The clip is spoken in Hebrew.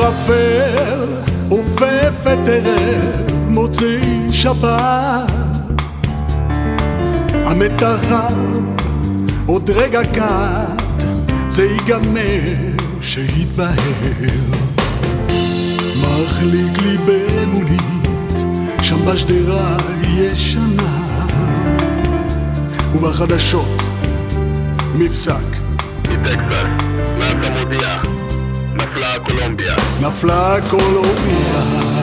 אפל עופפת ערב מוציא שבת, המתחם עוד רגע קט זה ייגמר שיתבהר. מחליק לי במונית שם בשדרה ישנה, ובחדשות מבזק מטקסס, נאסא מודיע, נפלה קולומביה. נפלה קולומביה.